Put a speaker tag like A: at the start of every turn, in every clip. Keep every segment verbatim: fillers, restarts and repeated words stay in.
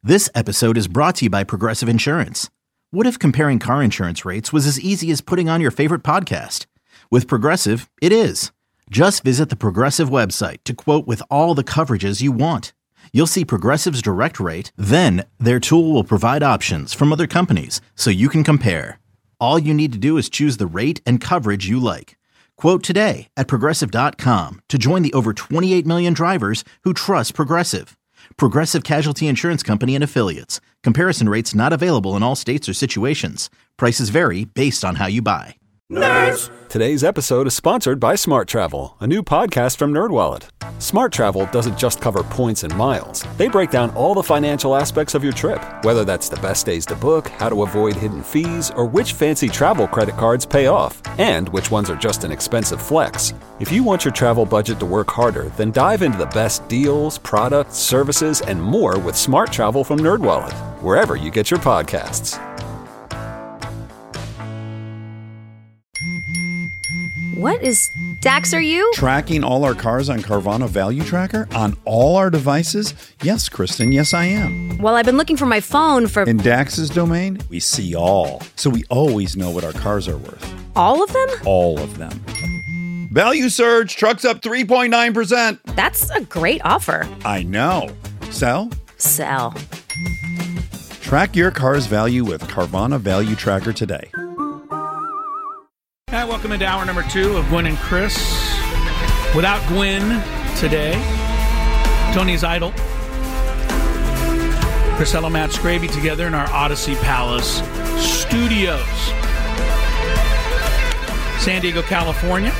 A: This episode is brought to you by Progressive Insurance. What if comparing car insurance rates was as easy as putting on your favorite podcast? With Progressive, it is. Just visit the Progressive website to quote with all the coverages you want. You'll see Progressive's direct rate, then their tool will provide options from other companies so you can compare. All you need to do is choose the rate and coverage you like. Quote today at Progressive dot com to join the over twenty-eight million drivers who trust Progressive. Progressive Casualty Insurance Company and Affiliates. Comparison rates not available in all states or situations. Prices vary based on how you buy.
B: Nerds! Today's episode is sponsored by Smart Travel, a new podcast from NerdWallet. Smart Travel doesn't just cover points and miles. They break down all the financial aspects of your trip, whether that's the best days to book, how to avoid hidden fees, or which fancy travel credit cards pay off, and which ones are just an expensive flex. If you want your travel budget to work harder, then dive into the best deals, products, services, and more with Smart Travel from NerdWallet, wherever you get your podcasts.
C: What is... Dax, are you?
D: Tracking all our cars on Carvana Value Tracker on all our devices? Yes, Kristen, yes I am.
C: Well, I've been looking for my phone for...
D: In Dax's domain, we see all. So we always know what our cars are worth.
C: All of them?
D: All of them. Value surge, trucks up three point nine percent.
C: That's a great offer.
D: I know. Sell?
C: Sell.
D: Track your car's value with Carvana Value Tracker today.
E: Hi, welcome into hour number two of Gwen and Chris. Without Gwen today, Tony's idle. Priscilla, Matt Scraby together in our Odyssey Palace studios. San Diego, California.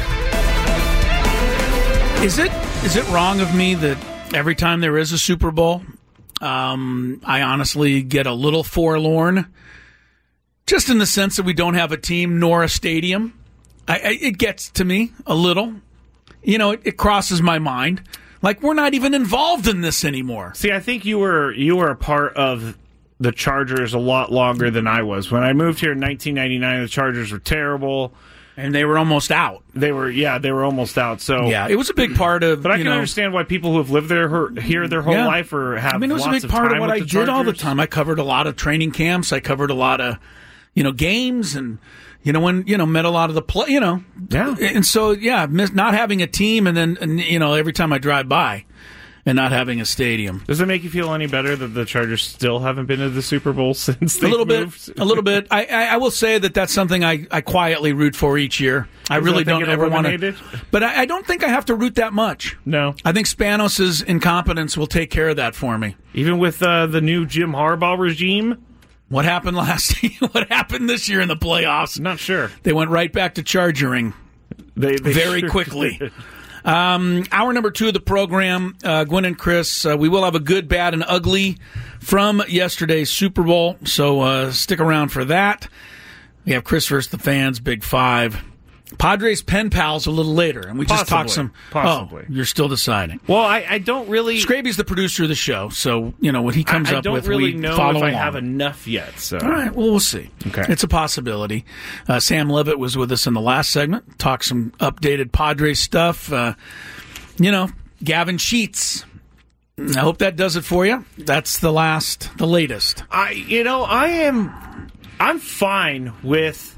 E: Is it is it wrong of me that every time there is a Super Bowl, um, I honestly get a little forlorn? Just in the sense that we don't have a team nor a stadium. I, I, it gets to me a little. You know, it, it crosses my mind. Like, we're not even involved in this anymore.
F: See, I think you were you were a part of the Chargers a lot longer than I was. When I moved here in nineteen ninety-nine, the Chargers were terrible.
E: And they were almost out.
F: They were, yeah, they were almost out. So
E: yeah, it was a big part of.
F: But I can
E: know,
F: understand why people who have lived there here their whole
E: yeah.
F: life or have.
E: I mean, it was
F: lots
E: a big part of,
F: of
E: what I did
F: Chargers.
E: all the time. I covered a lot of training camps. I covered a lot of, you know, games, and you know, when you know, met a lot of the play. You know,
F: yeah.
E: And so, yeah, not having a team, and then and, you know, every time I drive by. And not having a stadium.
F: Does it make you feel any better that the Chargers still haven't been to the Super Bowl since they
E: a little
F: moved?
E: bit? A little bit. I, I, I will say that that's something I, I quietly root for each year. I
F: Does
E: really
F: that
E: don't ever want to. But I, I don't think I have to root that much.
F: No.
E: I think Spanos' incompetence will take care of that for me.
F: Even with uh, the new Jim Harbaugh regime?
E: What happened last year? What happened this year in the playoffs?
F: Not sure.
E: They went right back to chargering
F: they, they
E: very
F: sure
E: quickly.
F: Did.
E: Um, hour number two of the program, uh, Gwen and Chris, uh, we will have a good, bad, and ugly from yesterday's Super Bowl, so uh, stick around for that. We have Chris versus the fans, Big Five. Padres pen pals a little later, and we just
F: Possibly.
E: talked some.
F: Possibly.
E: Oh, you're still deciding.
F: Well, I, I don't really.
E: Scraby's the producer of the show, so you know what he comes
F: I, I
E: up
F: don't
E: with.
F: really
E: we
F: know
E: follow
F: if I
E: along.
F: have enough yet. So
E: all right, well we'll see.
F: Okay,
E: it's a possibility. Uh, Sam Levitt was with us in the last segment. Talked some updated Padres stuff. Uh, you know, Gavin Sheets. I hope that does it for you. That's the last, the latest.
F: I, you know, I am, I'm fine with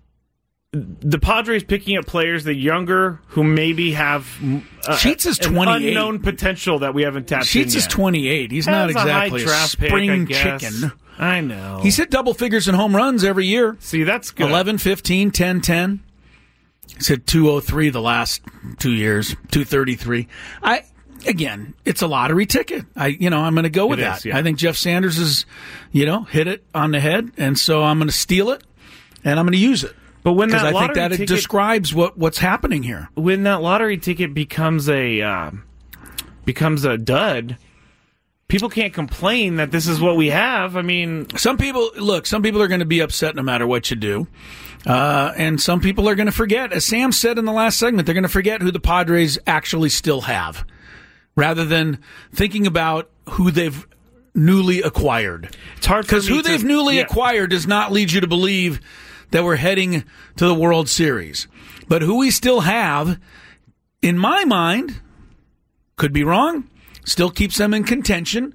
F: the Padres picking up players that younger who maybe have uh,
E: Sheets is
F: an
E: twenty-eight.
F: unknown potential that we haven't tapped
E: Sheets
F: in
E: is
F: yet.
E: twenty-eight. He's not
F: That's
E: exactly
F: a,
E: a,
F: high draft
E: spring
F: pick, I guess.
E: chicken.
F: I know.
E: He's hit double figures in home runs every year.
F: See, that's good.
E: eleven, fifteen, ten, ten. He's hit two oh three the last two years, two thirty-three. I Again, it's a lottery ticket. I, you know, I'm going to go with
F: It
E: that.
F: is, yeah.
E: I think Jeff Sanders is, you know, hit it on the head, and so I'm going to steal it, and I'm going to use it.
F: But when that
E: I
F: lottery
E: think that it
F: ticket,
E: describes what, what's happening here.
F: When that lottery ticket becomes a uh, becomes a dud, people can't complain that this is what we have. I mean,
E: some people look. Some people are going to be upset no matter what you do, uh, and some people are going to forget. As Sam said in the last segment, they're going to forget who the Padres actually still have, rather than thinking about who they've newly acquired.
F: It's hard
E: because who
F: to,
E: they've newly
F: yeah.
E: acquired does not lead you to believe that we're heading to the World Series. But who we still have, in my mind, could be wrong, still keeps them in contention.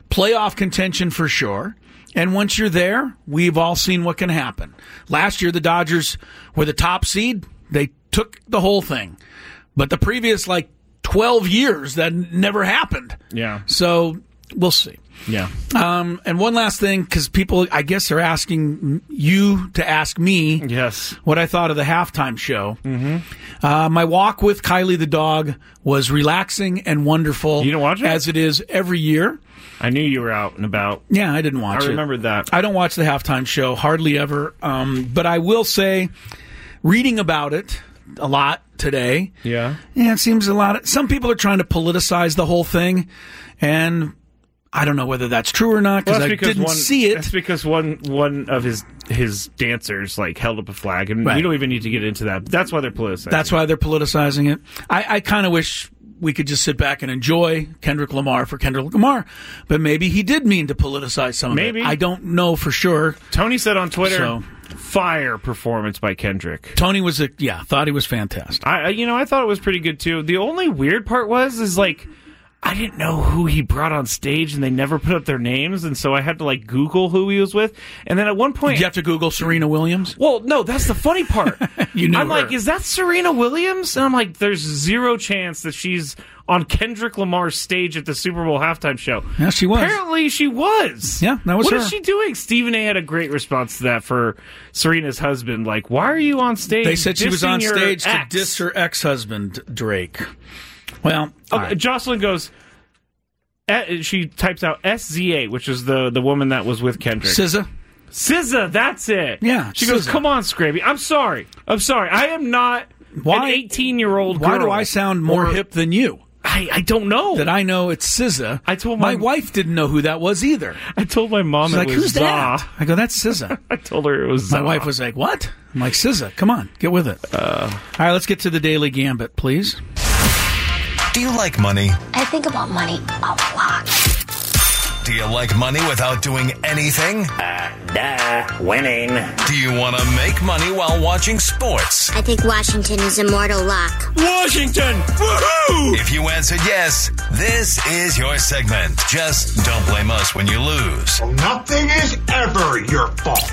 E: playoff contention for sure. And once you're there, we've all seen what can happen. Last year, the Dodgers were the top seed. They took the whole thing. But the previous, like, twelve years, that never happened.
F: Yeah.
E: So we'll see.
F: Yeah.
E: Um, and one last thing, because people, I guess, are asking you to ask me
F: Yes.
E: what I thought of the halftime show.
F: Mm-hmm.
E: Uh, my walk with Kylie the dog was relaxing and wonderful.
F: You didn't watch it?
E: As it is every year.
F: I knew you were out and about.
E: Yeah, I didn't watch
F: I
E: it.
F: I remembered that.
E: I don't watch the halftime show, hardly ever. Um, but I will say, reading about it a lot today.
F: Yeah.
E: Yeah, it seems a lot. Of, some people are trying to politicize the whole thing, and I don't know whether that's true or not
F: Well,
E: I
F: because
E: didn't
F: one,
E: see it.
F: That's because one one of his his dancers like held up a flag, and
E: Right.
F: we don't even need to get into that. That's why they're politicizing.
E: That's why they're politicizing it. I, I kind of wish we could just sit back and enjoy Kendrick Lamar for Kendrick Lamar, but maybe he did mean to politicize some of
F: Maybe.
E: it. I don't know for sure.
F: Tony said on Twitter,
E: So-
F: "Fire performance by Kendrick."
E: Tony was a yeah, thought he was fantastic.
F: I, I- you know, I thought it was pretty good too. The only weird part was, is like, I didn't know who he brought on stage, and they never put up their names, and so I had to like Google who he was with. And then at one point,
E: Did you have to Google Serena Williams?
F: well, no, that's the funny part.
E: You knew
F: I'm
E: her.
F: like, is that Serena Williams? And I'm like, there's zero chance that she's on Kendrick Lamar's stage at the Super Bowl halftime show.
E: Yeah, she was.
F: Apparently, she was.
E: Yeah, that was
F: What
E: her.
F: is she doing? Stephen A. had a great response to that for Serena's husband. Like, why are you on stage?
E: They said she was
F: dissing
E: on
F: your
E: stage to
F: ex?
E: diss her ex-husband, Drake. Well, all
F: Okay,
E: right.
F: Jocelyn goes. eh, She types out S Z A, which is the the woman that was with Kendrick.
E: S Z A.
F: S Z A, that's it.
E: Yeah,
F: She goes,
E: S Z A.
F: come on, Scraby. I'm sorry. I'm sorry. I am not
E: Why-
F: an eighteen-year-old girl.
E: Why do I sound more
F: Or-
E: hip than you?
F: I, I don't know.
E: That I know it's S Z A.
F: I told
E: my
F: my-
E: wife didn't know who that was either.
F: I told my mom
E: She's
F: it
E: like,
F: was
E: "Who's
F: Za.
E: that?" I go, "That's S Z A."
F: I told her it was
E: My
F: Za.
E: wife was like, "What?" I'm like, S Z A. Come on, get with it. Uh, All right, let's get to the Daily Gambit, please.
G: Do you like money?
H: I think about money a lot.
G: Do you like money without doing anything?
I: Duh, winning.
G: Do you want to make money while watching sports?
H: I think Washington is a mortal lock.
F: Washington! Woohoo!
G: If you answered yes, this is your segment. Just don't blame us when you lose.
J: Nothing is ever your fault.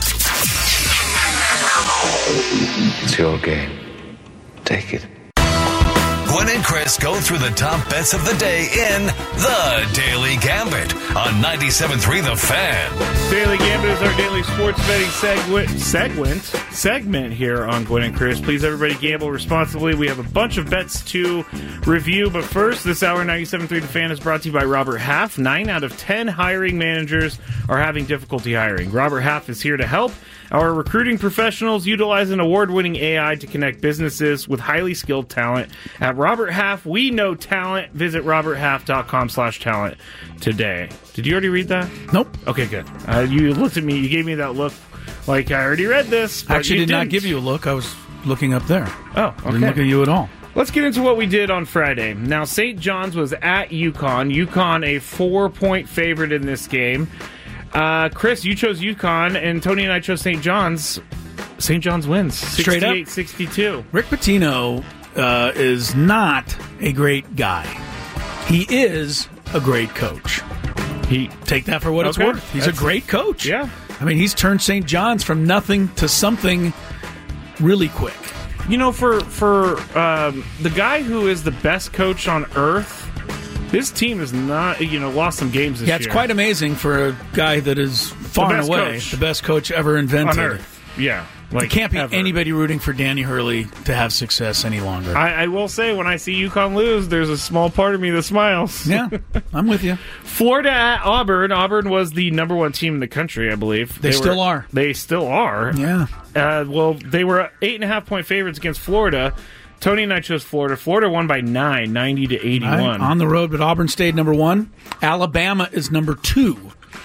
I: It's your game. Take it.
G: Gwen and Chris go through the top bets of the day in The Daily Gambit on ninety-seven point three The Fan.
F: Daily Gambit is our daily sports betting segment, segment, segment here on Gwen and Chris. Please, everybody, gamble responsibly. We have a bunch of bets to review, but first, this hour, ninety-seven point three The Fan is brought to you by Robert Half. Nine out of ten hiring managers are having difficulty hiring. Robert Half is here to help. Our recruiting professionals utilize an award-winning A I to connect businesses with highly skilled talent. At Robert Half, we know talent. Visit roberthalf.com slash talent today. Did you already read that?
E: Nope.
F: Okay, good. Uh, you looked at me. You gave me that look like I already read this. But
E: Actually,
F: you
E: did not
F: didn't.
E: give you a look. I was looking up there.
F: Oh,
E: Didn't look
F: okay.
E: at you at all.
F: Let's get into what we did on Friday. Now, Saint John's was at UConn. UConn a four-point favorite in this game. Uh, Chris, you chose UConn, and Tony and I chose Saint John's. Saint John's wins.
E: Straight up.
F: sixty-eight sixty-two.
E: Rick Pitino uh, is not a great guy. He is a great coach.
F: He
E: Take that for what it's
F: Okay.
E: worth. He's
F: That's-
E: a great coach.
F: Yeah.
E: I mean, he's turned Saint John's from nothing to something really quick.
F: You know, for for um, the guy who is the best coach on earth, his team has not, you know, lost some games this
E: Yeah,
F: year.
E: it's quite amazing for a guy that is far and
F: best
E: away
F: coach.
E: the best coach ever invented.
F: on earth. Yeah. Like,
E: It can't be
F: ever.
E: anybody rooting for Danny Hurley to have success any longer.
F: I, I will say, when I see UConn lose, there's a small part of me that smiles.
E: yeah, I'm with you.
F: Florida at Auburn. Auburn was the number one team in the country, I believe.
E: They still
F: were-
E: are.
F: They still are.
E: Yeah.
F: Uh, well, they were eight and a half point favorites against Florida. Tony and I chose Florida. Florida won by nine, ninety to eighty-one.
E: Right, on the road, but Auburn stayed number one. Alabama is number two.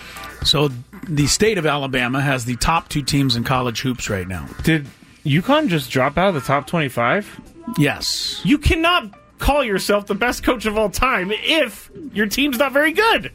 E: So the state of Alabama has the top two teams in college hoops right now.
F: Did UConn just drop out of the top twenty-five?
E: Yes.
F: You cannot call yourself the best coach of all time if your team's not very good.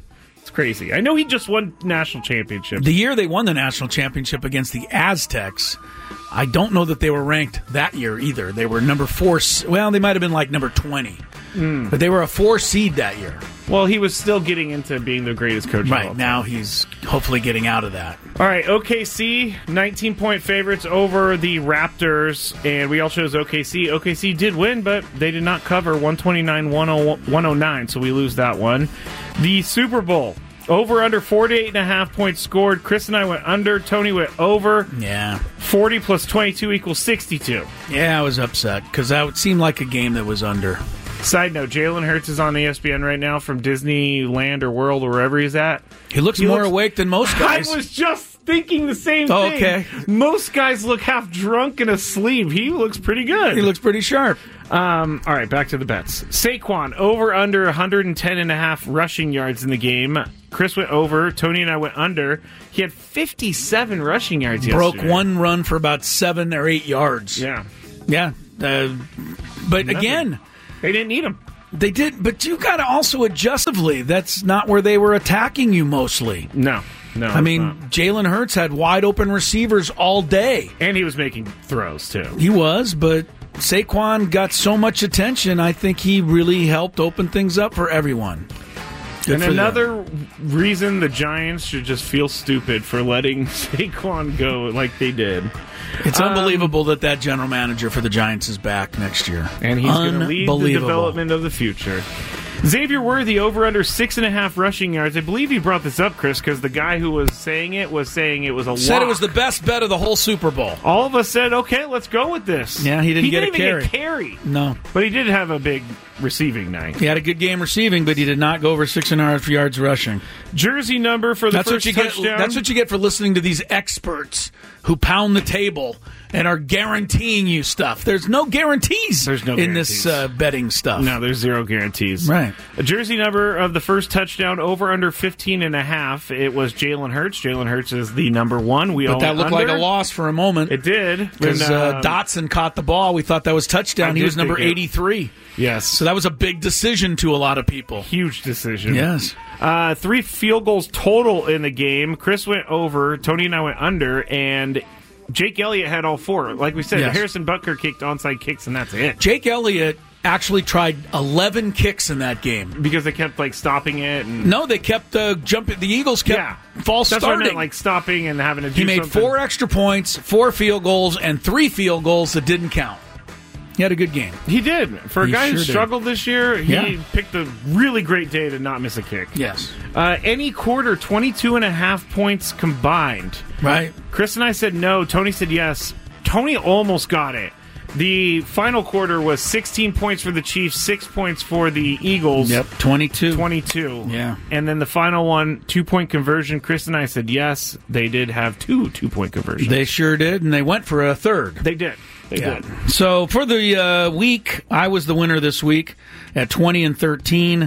F: It's crazy. I know he just won national championship.
E: The year they won the national championship against the Aztecs, I don't know that they were ranked that year either. They were number four. Well, they might have been like number twenty. Mm. But they were a four seed that year.
F: Well, he was still getting into being the greatest coach
E: right,
F: of all time.
E: Now he's hopefully getting out of that.
F: All right, O K C, nineteen-point favorites over the Raptors, and we all chose O K C. O K C did win, but they did not cover one twenty-nine to one oh nine, so we lose that one. The Super Bowl, over under forty-eight and a half points scored. Chris and I went under. Tony went over.
E: Yeah.
F: forty plus twenty-two equals sixty-two.
E: Yeah, I was upset because that would seem like a game that was under.
F: Side note, Jalen Hurts is on E S P N right now from Disneyland or World or wherever he's at.
E: He looks he more looks, awake than most guys.
F: I was just thinking the same
E: oh,
F: thing.
E: Okay.
F: Most guys look half drunk and asleep. He looks pretty good.
E: He looks pretty sharp.
F: Um, all right, back to the bets. Saquon, over under one ten and a half rushing yards in the game. Chris went over. Tony and I went under. He had fifty-seven rushing yards
E: Broke
F: yesterday.
E: one run for about seven or eight yards.
F: Yeah.
E: Yeah. Uh, but
F: Nothing.
E: again...
F: They didn't need him.
E: They did, but you got to also adjustively. That's not where they were attacking you mostly.
F: No, no.
E: I mean, Jalen Hurts had wide open receivers all day.
F: And he was making throws, too.
E: He was, but Saquon got so much attention, I think he really helped open things up for everyone. Good
F: and
E: for
F: another
E: them.
F: reason the Giants should just feel stupid for letting Saquon go like they did.
E: It's um, unbelievable that that general manager for the Giants is back next year.
F: And he's going to lead the development of the future. Xavier Worthy, over under six and a half rushing yards. I believe you brought this up, Chris, because the guy who was saying it was saying it was a
E: Said
F: lock.
E: It was the best bet of the whole Super Bowl.
F: All of us said, okay, let's go with this.
E: Yeah, he didn't
F: he
E: get
F: didn't
E: a
F: even
E: carry.
F: Get carry.
E: No.
F: But he did have a big receiving night.
E: He had a good game receiving, but he did not go over six and a half yards rushing.
F: Jersey number for the
E: that's
F: first
E: what you
F: touchdown.
E: Get, that's what you get for listening to these experts who pound the table and are guaranteeing you stuff. There's no guarantees
F: there's no
E: in
F: guarantees.
E: this uh, betting stuff.
F: No, there's zero guarantees.
E: Right.
F: A jersey number of the first touchdown, over under fifteen and a half. It was Jalen Hurts. Jalen Hurts is the number one. We
E: but
F: all
E: that looked
F: under.
E: like a loss for a moment.
F: It did.
E: Because uh, um, Dotson caught the ball. We thought that was touchdown.
F: I
E: he was number
F: it.
E: eighty-three.
F: Yes.
E: So that was a big decision to a lot of people.
F: Huge decision.
E: Yes.
F: Uh, three field goals total in the game. Chris went over. Tony and I went under. And Jake Elliott had all four. Like we said,
E: yes.
F: Harrison Butker kicked onside kicks, and that's it.
E: Jake Elliott actually tried eleven kicks in that game.
F: Because they kept, like, stopping it. And
E: no, they kept uh, jumping. The Eagles kept
F: yeah.
E: false
F: that's
E: starting.
F: What I meant, like, stopping and having to do
E: He made
F: something.
E: four extra points, four field goals, and three field goals that didn't count. He had a good game.
F: He did. For a
E: he
F: guy
E: sure
F: who struggled
E: did.
F: this year, he
E: yeah.
F: picked a really great day to not miss a kick.
E: Yes.
F: Uh, any quarter, twenty-two and a half points combined.
E: Right.
F: Chris and I said no. Tony said yes. Tony almost got it. The final quarter was sixteen points for the Chiefs, six points for the Eagles.
E: Yep, twenty-two.
F: twenty-two.
E: Yeah.
F: And then the final one, two-point conversion. Chris and I said yes. They did have two two-point conversions.
E: They sure did, and they went for a third.
F: They did. They
E: yeah.
F: did.
E: So for the uh, week, I was the winner this week at twenty and thirteen.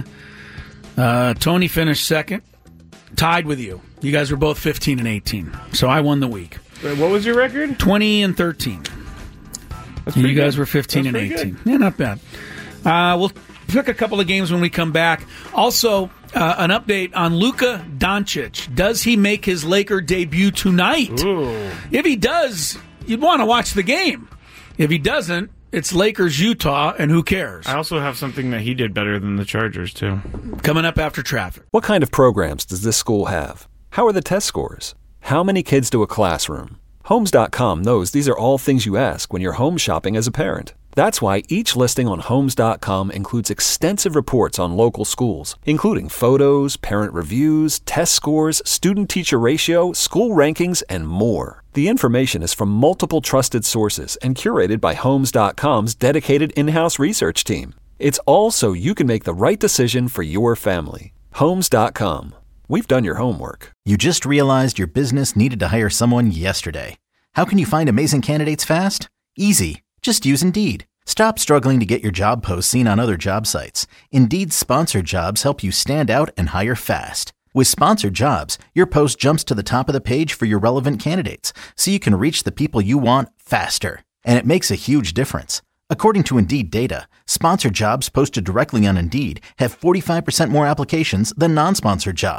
E: Uh, Tony finished second, tied with you. You guys were both fifteen and eighteen. So I won the week.
F: Wait, what was your record?
E: twenty and thirteen.
F: That's
E: and you guys
F: good.
E: were fifteen
F: That's
E: and eighteen.
F: Good.
E: Yeah, not bad. Uh, we'll pick a couple of games when we come back. Also, uh, an update on Luka Doncic. Does he make his Laker debut tonight?
F: Ooh.
E: If he does, you'd want to watch the game. If he doesn't, it's Lakers Utah, and who cares?
F: I also have something that he did better than the Chargers, too.
E: Coming up after traffic.
B: What kind of programs does this school have? How are the test scores? How many kids do a classroom? Homes dot com knows these are all things you ask when you're home shopping as a parent. That's why each listing on Homes dot com includes extensive reports on local schools, including photos, parent reviews, test scores, student-teacher ratio, school rankings, and more. The information is from multiple trusted sources and curated by Homes dot com's dedicated in-house research team. It's all so you can make the right decision for your family. Homes dot com. We've done your homework.
A: You just realized your business needed to hire someone yesterday. How can you find amazing candidates fast? Easy. Just use Indeed. Stop struggling to get your job posts seen on other job sites. Indeed's sponsored jobs help you stand out and hire fast. With sponsored jobs, your post jumps to the top of the page for your relevant candidates, so you can reach the people you want faster. And it makes a huge difference. According to Indeed data, sponsored jobs posted directly on Indeed have forty-five percent more applications than non-sponsored jobs.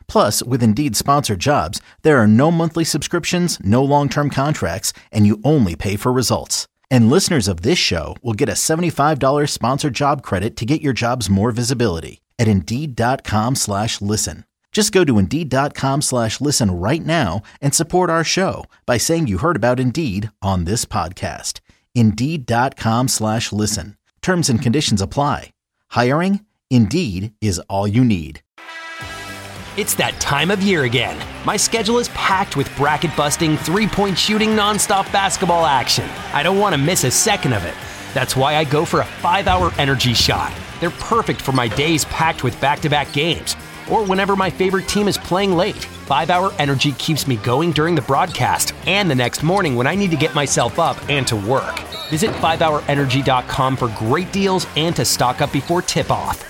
A: Plus, with Indeed sponsored jobs, there are no monthly subscriptions, no long-term contracts, and you only pay for results. And listeners of this show will get a seventy-five dollars sponsored job credit to get your jobs more visibility at Indeed.com slash listen. Just go to Indeed.com slash listen right now and support our show by saying you heard about Indeed on this podcast. Indeed.com slash listen. Terms and conditions apply. Hiring? Indeed is all you need.
K: It's that time of year again. My schedule is packed with bracket-busting, three-point shooting, nonstop basketball action. I don't want to miss a second of it. That's why I go for a five-hour energy shot. They're perfect for my days packed with back-to-back games, or whenever my favorite team is playing late. five-hour energy keeps me going during the broadcast and the next morning when I need to get myself up and to work. Visit five hour energy dot com for great deals and to stock up before tip-off.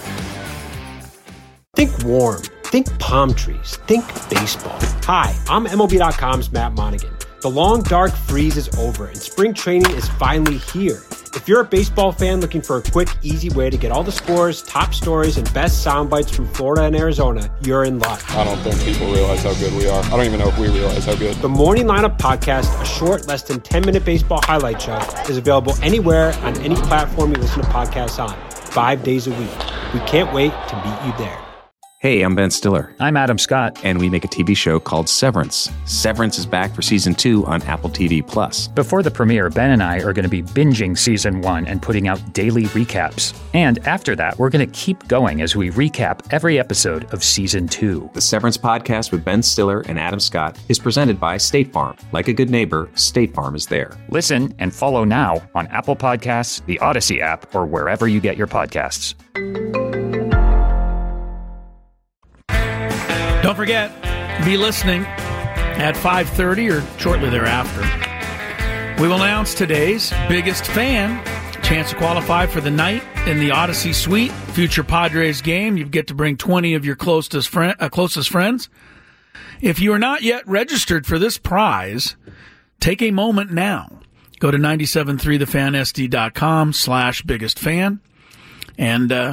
L: Think warm. Think palm trees. Think baseball. Hi, I'm M L B dot com's Matt Monaghan. The long, dark freeze is over, and spring training is finally here. If you're a baseball fan looking for a quick, easy way to get all the scores, top stories, and best sound bites from Florida and Arizona, you're in luck.
M: I don't think people realize how good we are. I don't even know if we realize how good.
L: The Morning Lineup Podcast, a short, less than ten-minute baseball highlight show, is available anywhere on any platform you listen to podcasts on, five days a week. We can't wait to meet you there.
N: Hey, I'm Ben Stiller.
O: I'm Adam Scott.
N: And we make a T V show called Severance. Severance is back for season two on Apple T V Plus.
O: Before the premiere, Ben and I are going to be binging season one and putting out daily recaps. And after that, we're going to keep going as we recap every episode of season two.
N: The Severance podcast with Ben Stiller and Adam Scott is presented by State Farm. Like a good neighbor, State Farm is there.
O: Listen and follow now on Apple Podcasts, the Odyssey app, or wherever you get your podcasts.
E: Don't forget, be listening at five thirty or shortly thereafter. We will announce today's biggest fan. Chance to qualify for the night in the Odyssey Suite. Future Padres game. You get to bring twenty of your closest, friend, uh, closest friends. If you are not yet registered for this prize, take a moment now. Go to nine seven three the fan s d dot com slash biggest fan and uh,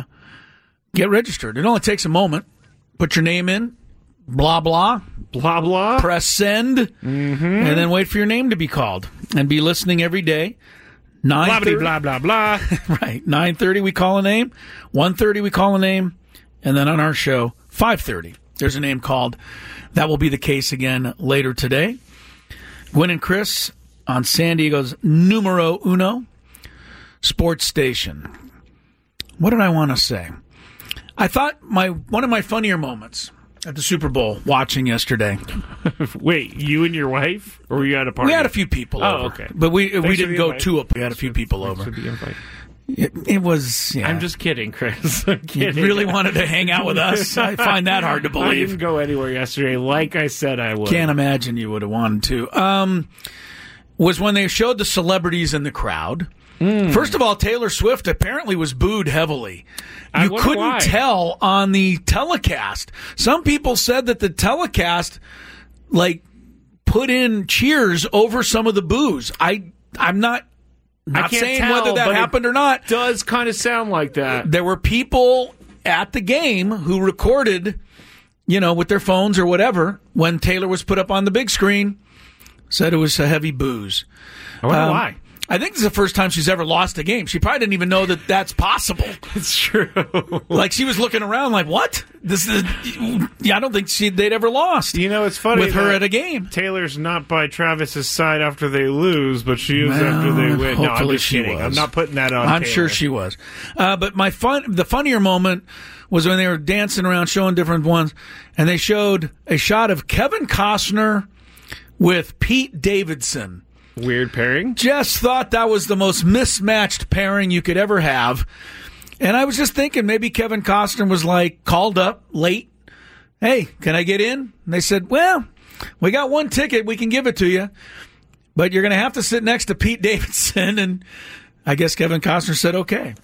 E: get registered. It only takes a moment. Put your name in. Blah, blah.
F: Blah, blah.
E: Press send.
F: Mm-hmm.
E: And then wait for your name to be called. And be listening every day.
F: Blah, blah, blah, blah.
E: Right. nine thirty we call a name. one thirty we call a name. And then on our show, five thirty, there's a name called. That will be the case again later today. Gwen and Chris on San Diego's numero uno sports station. What did I want to say? I thought my one of my funnier moments at the Super Bowl watching yesterday.
F: Wait, you and your wife? Or were you at a party?
E: We had a few people
F: oh,
E: over.
F: Oh, okay.
E: But we
F: Thanks
E: we didn't go
F: invite.
E: to it. We had a few people
F: Thanks
E: over.
F: For the invite.
E: It, it was, yeah.
F: I'm just kidding, Chris. I'm kidding.
E: You really wanted to hang out with us? I find that hard to believe.
F: I didn't go anywhere yesterday like I said I would.
E: Can't imagine you would have wanted to. Um, was when they showed the celebrities in the crowd. Mm. First of all, Taylor Swift apparently was booed heavily. You couldn't
F: why.
E: tell on the telecast. Some people said that the telecast, like, put in cheers over some of the boos. I, I'm not, not
F: I can't
E: saying
F: tell,
E: whether that
F: but
E: happened or not.
F: Does kind of sound like that.
E: There were people at the game who recorded, you know, with their phones or whatever when Taylor was put up on the big screen. Said it was a heavy booze.
F: I wonder
E: um,
F: why.
E: I think this is the first time she's ever lost a game. She probably didn't even know that that's possible.
F: It's true.
E: Like, she was looking around like, what? This is, yeah, I don't think she they'd ever lost.
F: You know, it's funny
E: with her at a game.
F: Taylor's not by Travis's side after they lose, but she is
E: well,
F: after they win. No, I'm just
E: she
F: kidding.
E: Was.
F: I'm not putting that on
E: I'm
F: Taylor.
E: sure she was. Uh, but my fun, the funnier moment was when they were dancing around showing different ones, and they showed a shot of Kevin Costner with Pete Davidson.
F: Weird pairing.
E: Just thought that was the most mismatched pairing you could ever have. And I was just thinking maybe Kevin Costner was like called up late. Hey, can I get in? And they said, well, we got one ticket. We can give it to you. But you're going to have to sit next to Pete Davidson. And I guess Kevin Costner said, okay.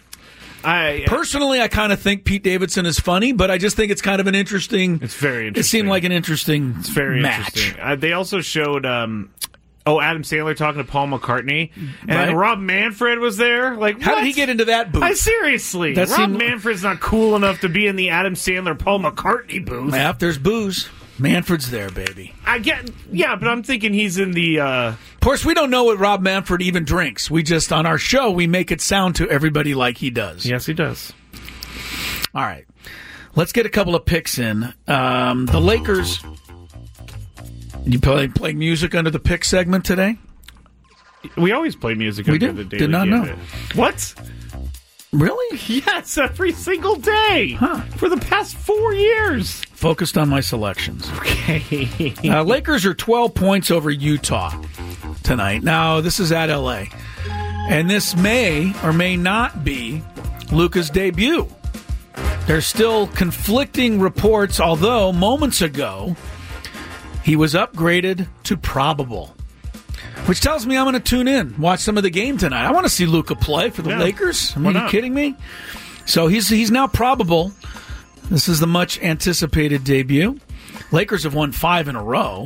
F: I,
E: Personally, I kind of think Pete Davidson is funny, but I just think it's kind of an interesting.
F: It's very interesting.
E: It seemed like an interesting
F: It's very
E: match.
F: interesting. Uh, they also showed um, Oh, Adam Sandler talking to Paul McCartney, and
E: Right.
F: Rob Manfred was there. Like,
E: How
F: what?
E: did he get into that booth?
F: I seriously,
E: That
F: Rob
E: seemed-
F: Manfred's not cool enough to be in the Adam Sandler Paul McCartney booth.
E: Yeah, if there's booze, Manfred's there, baby.
F: I get, yeah, but I'm thinking he's in the. Uh,
E: Of course, we don't know what Rob Manfred even drinks. We just, on our show, we make it sound to everybody like he does.
F: yes, he does.
E: All right. Let's get a couple of picks in. Um, the Lakers. You play, playing music under the pick segment today?
F: We always play music.
E: We
F: under
E: did?
F: The
E: Did
F: Daily
E: not know.
F: Gambit. What?
E: Really?
F: Yes, every single day
E: Huh.
F: for the past four years.
E: Focused on my selections.
F: Okay.
E: Uh, Lakers are twelve points over Utah tonight. Now, this is at L A. And this may or may not be Luka's debut. There's still conflicting reports, although moments ago he was upgraded to probable. Which tells me I'm going to tune in, watch some of the game tonight. I want to see Luka play for the
F: Yeah.
E: Lakers. I
F: Why
E: mean, are you
F: not?
E: kidding me? So he's he's now probable. This is the much anticipated debut. Lakers have won five in a row.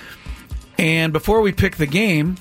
E: And before we pick the game,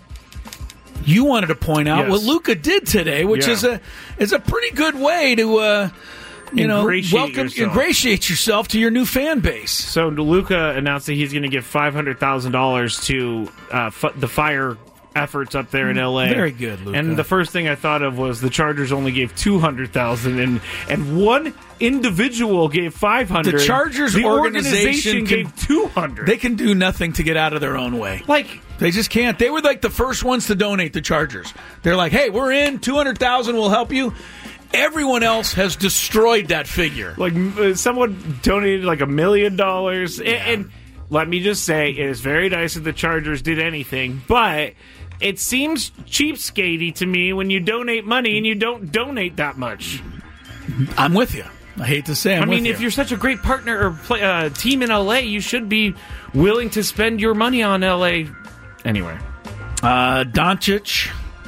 E: you wanted to point out
F: Yes.
E: what Luka did today, which
F: Yeah.
E: is a is a pretty good way to uh, you know
F: Ingratiate
E: welcome
F: yourself.
E: ingratiate yourself to your new fan base.
F: So Luka announced that he's going to give five hundred thousand dollars to uh, f- the fire efforts up there in L A.
E: Very good, Luka.
F: And the first thing I thought of was the Chargers only gave two hundred thousand, and and one individual gave five hundred.
E: The Chargers
F: the
E: organization,
F: organization
E: can,
F: gave two hundred.
E: They can do nothing to get out of their own way.
F: Like,
E: they just can't. They were like the first ones to donate. The Chargers. They're like, hey, we're in. Two hundred thousand will help you. Everyone else has destroyed that figure.
F: Like uh, someone donated like a million dollars, and, and let me just say, it is very nice that the Chargers did anything, but it seems cheapskatey to me when you donate money and you don't donate that much.
E: I'm with you. I hate to say I'm
F: I mean,
E: with
F: if
E: you.
F: you're such a great partner or play, uh, team in L A, you should be willing to spend your money on L A. Anyway,
E: Uh, Doncic,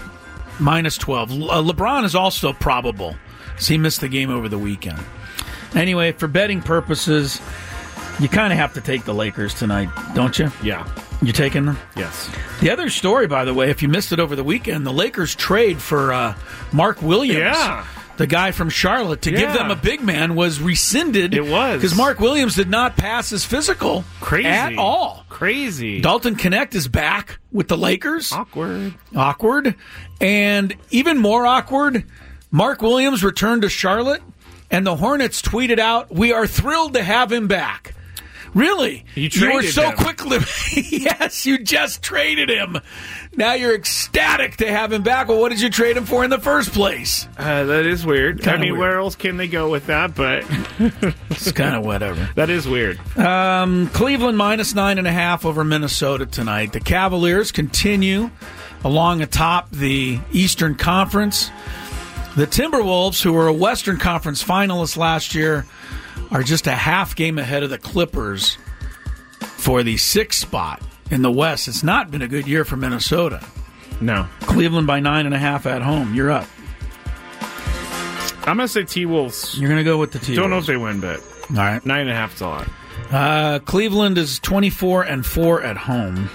E: minus twelve. Le- uh, LeBron is also probable, so he missed the game over the weekend. Anyway, for betting purposes, you kind of have to take the Lakers tonight, don't you?
F: Yeah.
E: You taking them?
F: Yes.
E: The other story, by the way, if you missed it over the weekend, the Lakers trade for uh, Mark Williams.
F: Yeah.
E: The guy from Charlotte to give
F: Yeah.
E: them a big man was rescinded.
F: It was.
E: Because Mark Williams did not pass his physical
F: Crazy.
E: at all.
F: Crazy.
E: Dalton Connect is back with the Lakers.
F: Awkward.
E: Awkward. And even more awkward, Mark Williams returned to Charlotte, and the Hornets tweeted out, "We are thrilled to have him back." Really?
F: You
E: were
F: traded
E: so
F: him.
E: quickly. Yes, you just traded him. Now you're ecstatic to have him back. Well, what did you trade him for in the first place?
F: Uh, that is weird.
E: Kinda
F: I mean,
E: weird.
F: where else can they go with that? But
E: It's kind of whatever.
F: that is weird.
E: Um, Cleveland minus nine and a half over Minnesota tonight. The Cavaliers continue along atop the Eastern Conference. The Timberwolves, who were a Western Conference finalist last year, are just a half game ahead of the Clippers for the sixth spot in the West. It's not been a good year for Minnesota.
F: No.
E: Cleveland by nine and a half at home. You're up.
F: I'm going to say T-Wolves.
E: You're going to go with the T.
F: Don't know if they win, but
E: All right.
F: nine and a half is a lot.
E: Uh, Cleveland is twenty-four and four at home.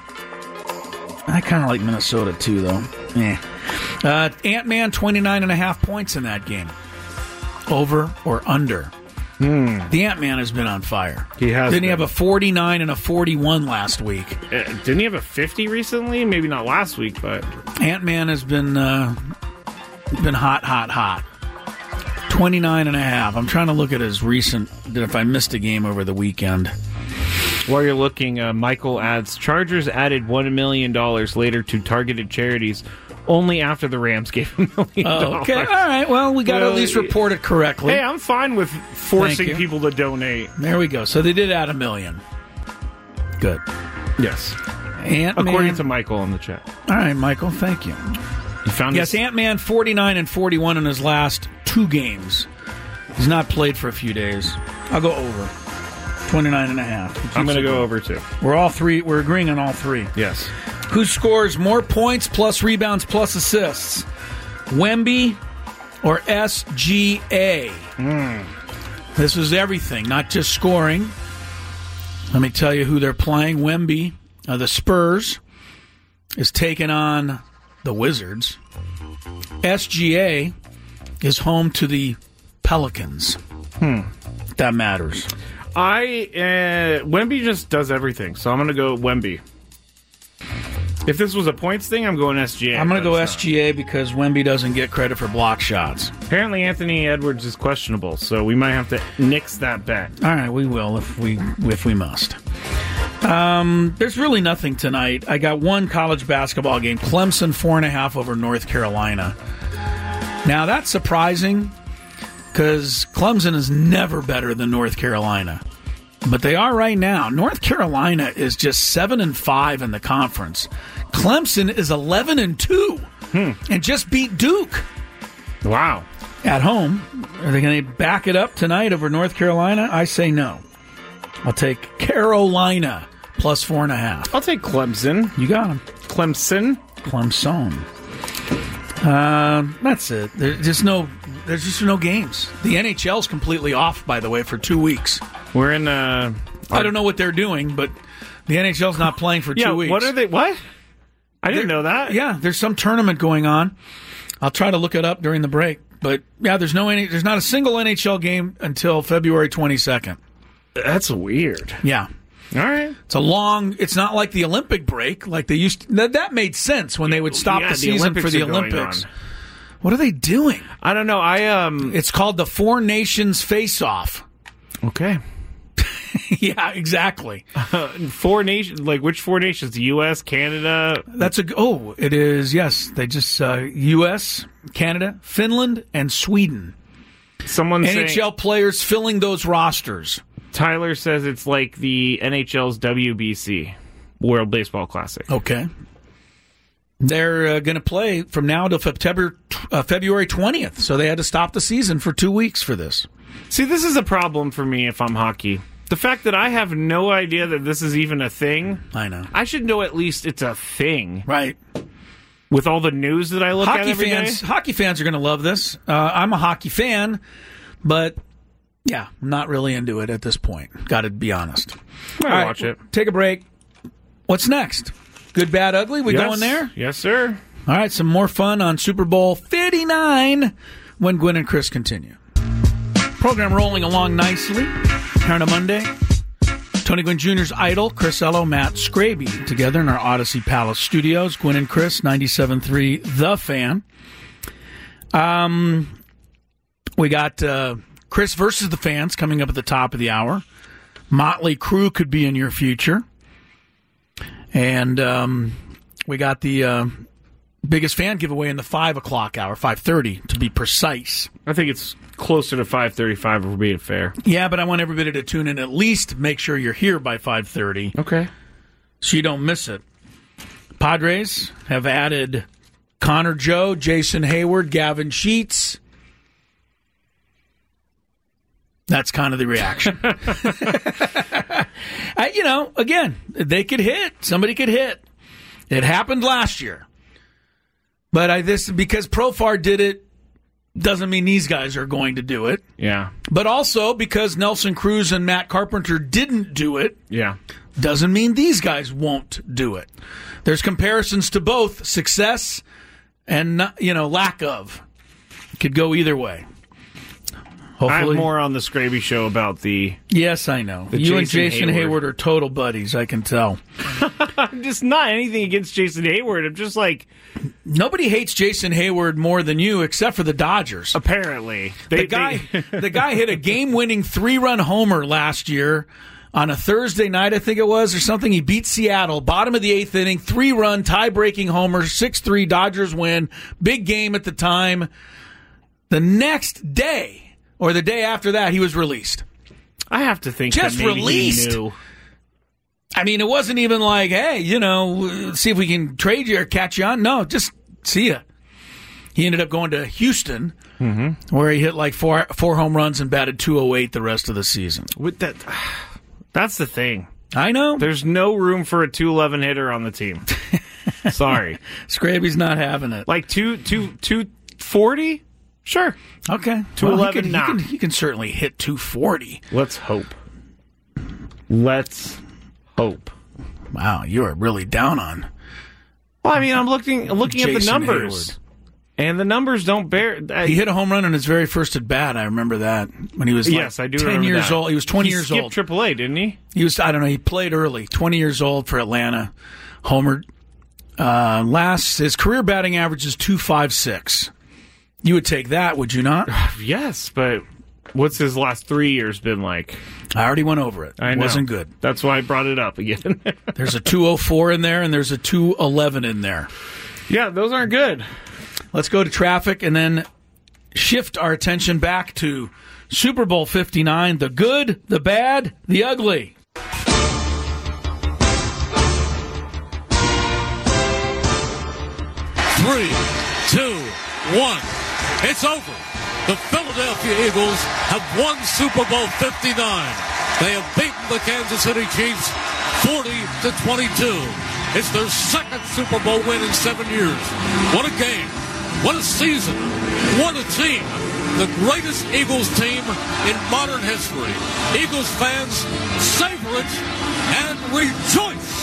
E: I kind of like Minnesota too, though. Eh. Uh, Ant-Man twenty-nine and a half points in that game. Over or under?
F: Hmm.
E: The Ant-Man has been on fire.
F: He has.
E: Didn't he
F: been.
E: have a forty-nine and a forty-one last week?
F: Uh, didn't he have a fifty recently? Maybe not last week, but
E: Ant-Man has been uh, been hot, hot, hot. twenty-nine and a half. I'm trying to look at his recent, if I missed a game over the weekend.
F: while you're looking, uh, Michael adds, Chargers added one million dollars later to targeted charities only after the Rams gave a million dollars.
E: Oh, okay. All right. Well, we got to
F: Well,
E: at least report it correctly.
F: Hey, I'm fine with forcing
E: you.
F: people to donate.
E: There we go. So they did add a million. Good.
F: Yes.
E: Ant-Man.
F: According to Michael in the chat.
E: All right, Michael. Thank you.
F: You found
E: Yes,
F: his-
E: Ant-Man forty-nine and forty-one in his last two games. He's not played for a few days. I'll go over. twenty-nine and a half.
F: I'm going to go over, too.
E: We're all three. We're agreeing on all three.
F: Yes.
E: Who scores more points plus rebounds plus assists? Wemby or S G A?
F: Mm.
E: This is everything, not just scoring. Let me tell you who they're playing. Wemby, uh, the Spurs, is taking on the Wizards. S G A is home to the Pelicans.
F: Hmm.
E: That matters.
F: I uh, Wemby just does everything, so I'm going to go Wemby. If this was a points thing, I'm going S G A.
E: I'm going to go S G A because Wemby doesn't get credit for block shots.
F: Apparently, Anthony Edwards is questionable, so we might have to nix that bet.
E: All right, we will if we if we must. Um, there's really nothing tonight. I got one college basketball game. Clemson four and a half over North Carolina. Now that's surprising because Clemson is never better than North Carolina, but they are right now. North Carolina is just seven and five in the conference. Clemson is eleven and two,
F: hmm.
E: and just beat Duke.
F: Wow!
E: At home, are they going to back it up tonight over North Carolina? I say no. I'll take Carolina plus four and a half.
F: I'll take Clemson.
E: You got him.
F: Clemson.
E: Clemson. Uh, that's it. There's just no. There's just no games. The N H L's completely off, by the way, for two weeks.
F: We're in. Uh,
E: I don't know what they're doing, but the N H L's not playing for
F: yeah,
E: two weeks.
F: What are they? What? I didn't
E: They're,
F: know that.
E: Yeah, there's some tournament going on. I'll try to look it up during the break. But yeah, there's no. There's not a single N H L game until February twenty-second.
F: That's weird.
E: Yeah.
F: All right.
E: It's a long, it's not like the Olympic break, like they used to. That, that made sense when they would stop
F: yeah,
E: the season
F: the
E: for the Olympics. What are they doing?
F: I don't know. I um
E: It's called the Four Nations Face-Off.
F: Okay.
E: Yeah, exactly.
F: Uh, four nations, like which four nations? The U S, Canada?
E: That's a, oh, it is, yes. They just, uh, U S, Canada, Finland, and Sweden.
F: Someone
E: N H L
F: saying,
E: players filling those rosters.
F: Tyler says it's like the N H L's W B C, World Baseball Classic.
E: Okay. They're uh, going to play from now to September, uh, February twentieth, so they had to stop the season for two weeks for this.
F: See, this is a problem for me if I'm hockey. The fact that I have no idea that this is even a thing.
E: I know.
F: I should know at least it's a thing.
E: Right.
F: With all the news that I look
E: hockey
F: at every
E: fans,
F: day.
E: Hockey fans are going to love this. Uh, I'm a hockey fan, but yeah, I'm not really into it at this point. Got to be honest.
F: I'll
E: right,
F: watch it.
E: Take a break. What's next? Good, bad, ugly? We
F: yes.
E: going there?
F: Yes, sir.
E: All right, some more fun on Super Bowl fifty-nine when Gwen and Chris continue. Program rolling along nicely here on a Monday. Tony Gwynn Junior's idol, Chris Ello, Matt Scraby, together in our Odyssey Palace studios. Gwen and Chris, ninety-seven point three The Fan. Um, we got uh, Chris versus the Fans coming up at the top of the hour. Motley Crue could be in your future. And um, we got the uh, biggest fan giveaway in the five o'clock hour, five thirty to be precise.
F: I think it's closer to five thirty-five if we're being fair.
E: Yeah, but I want everybody to tune in, at least make sure you're here by five thirty.
F: Okay.
E: So you don't miss it. Padres have added Connor Joe, Jason Hayward, Gavin Sheets. That's kind of the reaction. I, you know, again, they could hit. Somebody could hit. It happened last year. But I this because Profar did it doesn't mean these guys are going to do it.
F: Yeah.
E: But also because Nelson Cruz and Matt Carpenter didn't do it.
F: Yeah.
E: Doesn't mean these guys won't do it. There's comparisons to both success and not, you know, lack of. It could go either way. Hopefully.
F: I have more on the Scraby show about the...
E: Yes, I know. You
F: Jason
E: and Jason
F: Hayward.
E: Hayward are total buddies, I can tell.
F: I'm just not anything against Jason Hayward. I'm just like...
E: Nobody hates Jason Hayward more than you, except for the Dodgers.
F: Apparently.
E: They, the guy they... the guy hit a game-winning three-run homer last year on a Thursday night, I think it was, or something. He beat Seattle, bottom of the eighth inning, three-run, tie-breaking homer, six three, Dodgers win. Big game at the time. The next day... Or the day after that, he was released.
F: I have to think
E: just
F: that maybe
E: released.
F: He knew.
E: I mean, it wasn't even like, hey, you know, see if we can trade you or catch you on. No, just see ya. He ended up going to Houston,
F: mm-hmm.
E: where he hit like four four home runs and batted two oh eight the rest of the season.
F: With that, that's the thing.
E: I know.
F: There's no room for a two eleven hitter on the team. Sorry,
E: Scraby's not having it.
F: Like two two two forty. Sure.
E: Okay.
F: two eleven,
E: well, he,
F: nah.
E: he, can, he can certainly hit two forty.
F: Let's hope. Let's hope.
E: Wow, you are really down on
F: Well, I mean, I'm looking looking
E: Jason
F: at the numbers.
E: Hayward.
F: And the numbers don't bear. I,
E: he hit a home run on his very first at bat. I remember that when he was like
F: yes, I do
E: ten
F: remember
E: years
F: that.
E: old. He was twenty
F: he
E: years
F: skipped
E: old.
F: Triple A, didn't he?
E: He was. I don't know. He played early. Twenty years old for Atlanta. Homered. Uh, last his career batting average is two five six. You would take that, would you not?
F: Yes, but what's his last three years been like?
E: I already went over it.
F: I
E: It
F: know.
E: wasn't good.
F: That's why I brought it up again.
E: There's a two oh four in there, and there's a two eleven in there.
F: Yeah, those aren't good.
E: Let's go to traffic and then shift our attention back to Super Bowl fifty-nine, the good, the bad, the ugly.
P: Three, two, one. It's over. The Philadelphia Eagles have won Super Bowl fifty-nine. They have beaten the Kansas City Chiefs forty to twenty-two. It's their second Super Bowl win in seven years. What a game. What a season. What a team. The greatest Eagles team in modern history. Eagles fans, savor it and rejoice.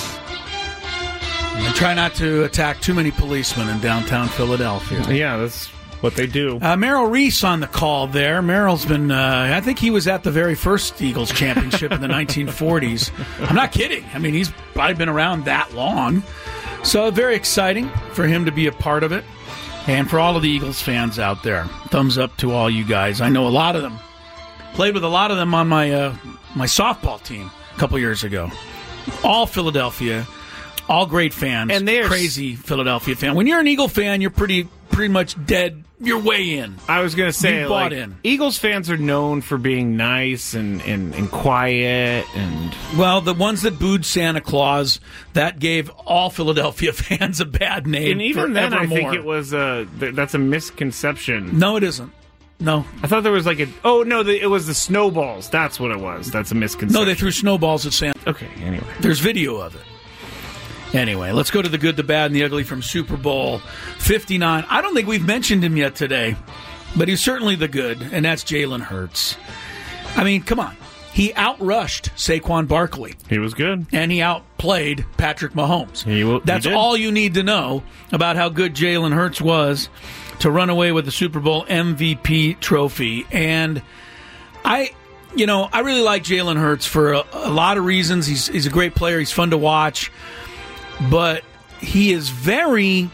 E: And try not to attack too many policemen in downtown Philadelphia.
F: Yeah, that's what they do.
E: Uh, Merrill Reese on the call there. Merrill's been, uh, I think he was at the very first Eagles championship in the nineteen forties. I'm not kidding. I mean, he's probably been around that long. So very exciting for him to be a part of it. And for all of the Eagles fans out there, thumbs up to all you guys. I know a lot of them. Played with a lot of them on my uh, my softball team a couple years ago. All Philadelphia. All great fans.
F: And they're
E: crazy Philadelphia fan. When you're an Eagle fan, you're pretty pretty much dead. You're way in.
F: I was going to say,
E: you bought
F: like,
E: in.
F: Eagles fans are known for being nice and, and, and quiet. And
E: Well, the ones that booed Santa Claus, that gave all Philadelphia fans a bad name.
F: And even then, I
E: forevermore.
F: think it was a, th- that's a misconception.
E: No, it isn't. No.
F: I thought there was like a, oh, no, the, it was the snowballs. That's what it was. That's a misconception.
E: No, they threw snowballs at Santa.
F: Okay, anyway.
E: There's video of it. Anyway, let's go to the good, the bad, and the ugly from Super Bowl fifty-nine. I don't think we've mentioned him yet today, but he's certainly the good, and that's Jalen Hurts. I mean, come on. He outrushed Saquon Barkley.
F: He was good.
E: And he outplayed Patrick Mahomes.
F: He will,
E: That's
F: he did.
E: all you need to know about how good Jalen Hurts was to run away with the Super Bowl M V P trophy. And I... You know, I really like Jalen Hurts for a, a lot of reasons. He's he's a great player. He's fun to watch. But he is very,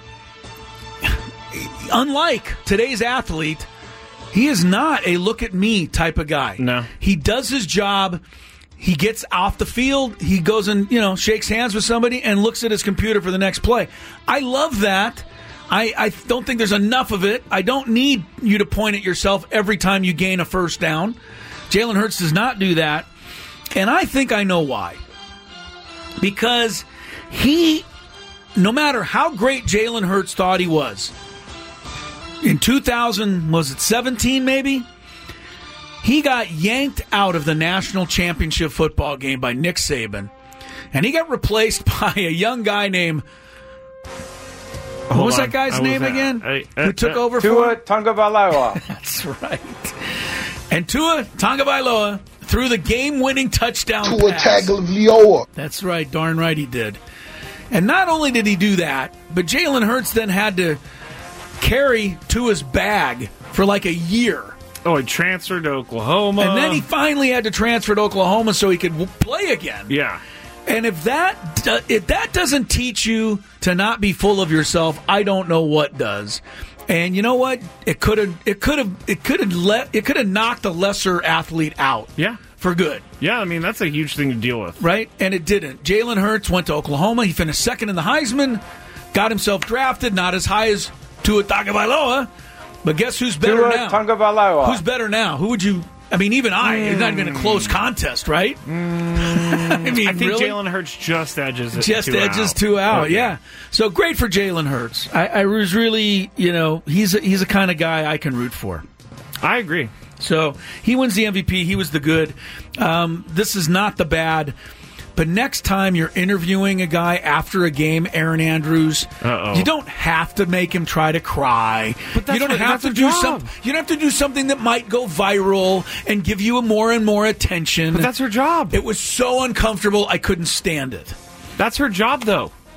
E: unlike today's athlete, he is not a look-at-me type of guy.
F: No.
E: He does his job. He gets off the field. He goes and, you know, shakes hands with somebody and looks at his computer for the next play. I love that. I, I don't think there's enough of it. I don't need you to point at yourself every time you gain a first down. Jalen Hurts does not do that, and I think I know why. Because he, no matter how great Jalen Hurts thought he was, in two thousand, was it seventeen maybe? He got yanked out of the national championship football game by Nick Saban, and he got replaced by a young guy named, what
F: Hold
E: was
F: on.
E: that guy's
F: I was,
E: name
F: uh,
E: again?
F: I- uh,
E: Who took
F: uh,
E: over for
Q: Tua
E: him?
Q: Tagovailoa.
E: That's right. And Tua Tagovailoa threw the game-winning touchdown
R: Tua
E: pass.
R: Tagovailoa.
E: That's right. Darn right he did. And not only did he do that, but Jalen Hurts then had to carry Tua's bag for like a year.
F: Oh, he transferred to Oklahoma.
E: And then he finally had to transfer to Oklahoma so he could w- play again.
F: Yeah.
E: And if that do- if that doesn't teach you to not be full of yourself, I don't know what does. And you know what? It could have it could have it could have let it could have knocked a lesser athlete out.
F: Yeah.
E: For good.
F: Yeah, I mean, that's a huge thing to deal with.
E: Right? And it didn't. Jalen Hurts went to Oklahoma. He finished second in the Heisman, got himself drafted, not as high as Tua Tagovailoa. But guess who's better
Q: Tua
E: now?
Q: Tagovailoa.
E: Who's better now? Who would you... I mean, even I.
F: Mm.
E: It's not even a close contest, right?
F: Mm.
E: I mean,
F: I think
E: really?
F: Jalen Hurts just edges it
E: Just
F: two
E: edges
F: out.
E: two out,
F: Okay.
E: yeah. So great for Jalen Hurts. I, I was really, you know, he's a, he's a kind of guy I can root for.
F: I agree.
E: So he wins the M V P. He was the good. Um, this is not the bad. But next time you're interviewing a guy after a game, Aaron Andrews,
F: Uh-oh.
E: you don't have to make him try to cry.
F: But that's
E: you don't
F: what-
E: have
F: that's
E: to
F: a
E: do
F: job.
E: something. You don't have to do something that might go viral and give you a more and more attention.
F: But that's her job.
E: It was so uncomfortable. I couldn't stand it.
F: That's her job, though.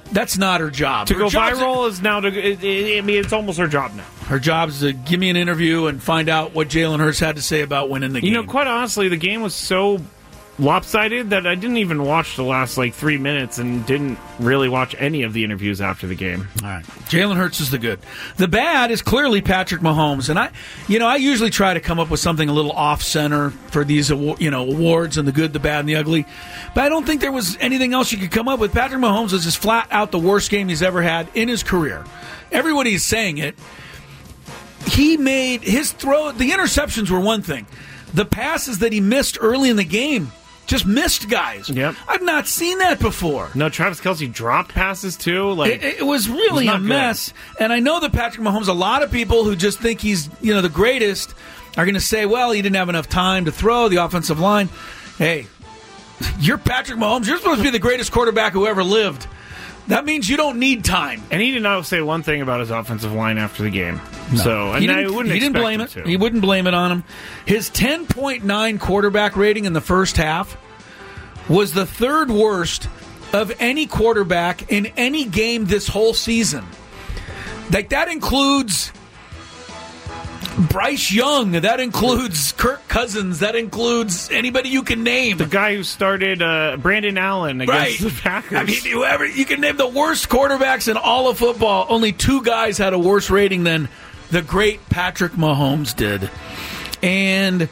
E: That's not her job.
F: To
E: her
F: go
E: job's
F: viral is now, to, it, it, I mean, it's almost her job now.
E: Her job is to give me an interview and find out what Jalen Hurts had to say about winning the game.
F: You know, quite honestly, the game was so lopsided that I didn't even watch the last, like, three minutes and didn't really watch any of the interviews after the game.
E: All right. Jalen Hurts is the good. The bad is clearly Patrick Mahomes. And, I, you know, I usually try to come up with something a little off-center for these, you know, awards and the good, the bad, and the ugly. But I don't think there was anything else you could come up with. Patrick Mahomes was just flat out the worst game he's ever had in his career. Everybody's saying it. He made his throw, the interceptions were one thing. The passes that he missed early in the game, just missed guys.
F: Yep.
E: I've not seen that before.
F: No, Travis Kelce dropped passes too. Like
E: It, it was really
F: it was
E: a mess. Good. And I know that Patrick Mahomes, a lot of people who just think he's, you know, the greatest are going to say, well, he didn't have enough time to throw, the offensive line. Hey, you're Patrick Mahomes. You're supposed to be the greatest quarterback who ever lived. That means you don't need time.
F: And he did not say one thing about his offensive line after the game.
E: No.
F: So and
E: he
F: I
E: didn't,
F: wouldn't
E: he didn't
F: expect
E: blame
F: him
E: it.
F: to.
E: He wouldn't blame it on him. His ten point nine quarterback rating in the first half was the third worst of any quarterback in any game this whole season. Like, that includes Bryce Young. That includes Kirk Cousins. That includes anybody you can name.
F: The guy who started uh, Brandon Allen against
E: right.
F: the Packers.
E: I mean, whoever, you can name the worst quarterbacks in all of football. Only two guys had a worse rating than the great Patrick Mahomes did. And,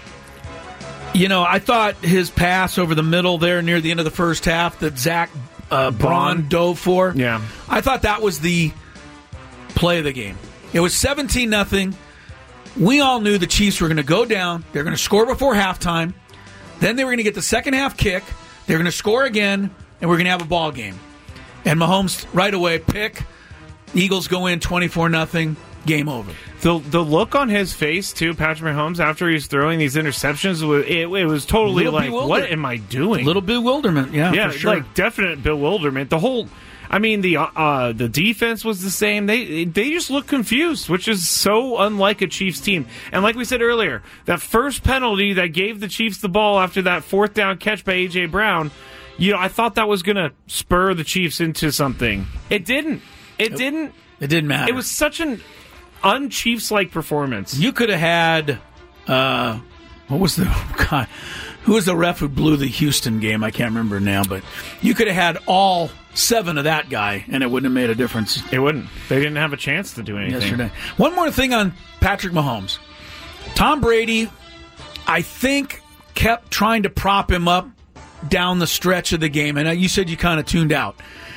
E: you know, I thought his pass over the middle there near the end of the first half that Zach uh, Braun dove for,
F: yeah,
E: I thought that was the play of the game. It was seventeen nothing. We all knew the Chiefs were going to go down. They're going to score before halftime. Then they were going to get the second half kick. They're going to score again, and we're going to have a ball game. And Mahomes right away pick. Eagles go in twenty-four nothing. Game over.
F: The the look on his face too, Patrick Mahomes, after he's throwing these interceptions, it, it was totally like, what am I doing?
E: A little bewilderment, yeah,
F: yeah,
E: for sure.
F: Like definite bewilderment. The whole, I mean, the uh, the defense was the same. They they just look confused, which is so unlike a Chiefs team. And like we said earlier, that first penalty that gave the Chiefs the ball after that fourth down catch by A J Brown, you know, I thought that was going to spur the Chiefs into something. It didn't. It, it didn't.
E: It didn't matter.
F: It was such an un-Chiefs-like performance.
E: You could have had, uh, what was the God? Who was the ref who blew the Houston game? I can't remember now, but you could have had all seven of that guy, and it wouldn't have made a difference.
F: It wouldn't. They didn't have a chance to do anything
E: yesterday. One more thing on Patrick Mahomes. Tom Brady, I think, kept trying to prop him up down the stretch of the game, and you said you kind of tuned out.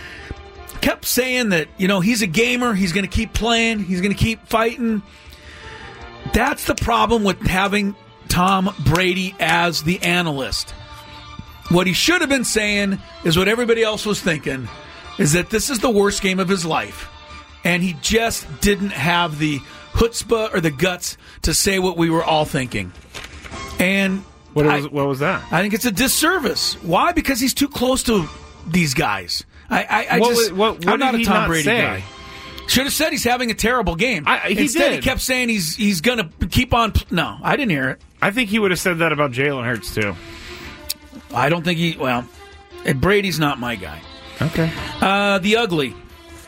E: Kept saying that, you know, he's a gamer, he's going to keep playing, he's going to keep fighting. That's the problem with having Tom Brady as the analyst. What he should have been saying is what everybody else was thinking, is that this is the worst game of his life. And he just didn't have the chutzpah or the guts to say what we were all thinking. And
F: what was,
E: I,
F: what was that?
E: I think it's a disservice. Why? Because he's too close to these guys. I, I, I
F: what,
E: just,
F: what, what
E: I'm not a Tom
F: not
E: Brady
F: say?
E: guy. Should have said he's having a terrible game.
F: I, he
E: Instead,
F: did.
E: he kept saying he's he's going to keep on. No, I didn't hear it.
F: I think he would have said that about Jalen Hurts, too.
E: I don't think he, well, Brady's not my guy.
F: Okay.
E: Uh, the ugly.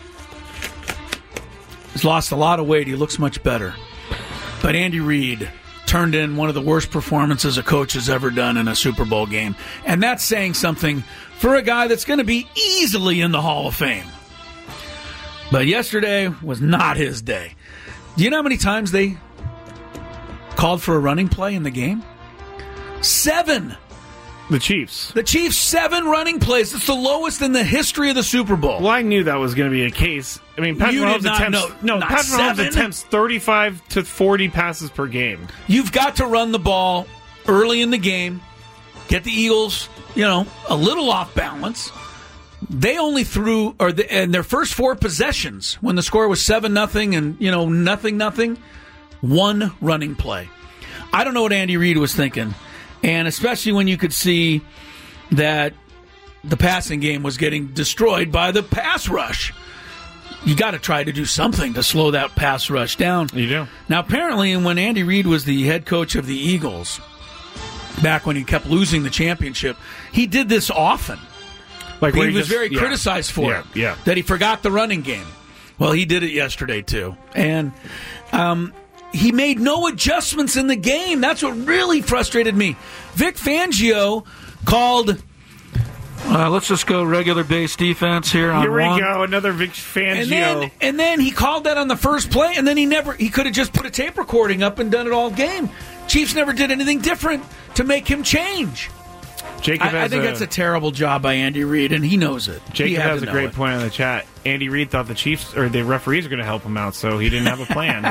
E: He's lost a lot of weight. He looks much better. But Andy Reid turned in one of the worst performances a coach has ever done in a Super Bowl game. And that's saying something for a guy that's going to be easily in the Hall of Fame. But yesterday was not his day. Do you know how many times they called for a running play in the game? Seven.
F: The Chiefs.
E: The Chiefs, seven running plays. It's the lowest in the history of the Super Bowl.
F: Well, I knew that was going to be a case. I mean, Patrick Mahomes attempts no, Patrick Mahomes attempts thirty-five to forty passes per game.
E: You've got to run the ball early in the game, get the Eagles, you know, a little off balance. They only threw, or the, and their first four possessions, when the score was seven nothing and you know nothing nothing, one running play. I don't know what Andy Reid was thinking. And especially when you could see that the passing game was getting destroyed by the pass rush. You got to try to do something to slow that pass rush down.
F: You do.
E: Now, apparently, when Andy Reid was the head coach of the Eagles, back when he kept losing the championship, he did this often.
F: Like
E: he
F: where he
E: was
F: just-
E: very
F: yeah.
E: criticized for
F: Yeah,
E: it.
F: yeah.
E: That he forgot the running game. Well, he did it yesterday, too. And um, he made no adjustments in the game. That's what really frustrated me. Vic Fangio called... Uh, let's just go regular base defense here on
F: Here we
E: one.
F: go, another Vic Fangio.
E: And then, and then he called that on the first play, and then he never he could have just put a tape recording up and done it all game. Chiefs never did anything different to make him change.
F: Jacob
E: I, I
F: has
E: think
F: a-
E: that's a terrible job by Andy Reid, and he knows it. He
F: Jacob
E: had
F: has
E: to
F: a
E: know
F: great
E: it.
F: point in the chat. Andy Reid thought the Chiefs or the referees are going to help him out, so he didn't have a plan.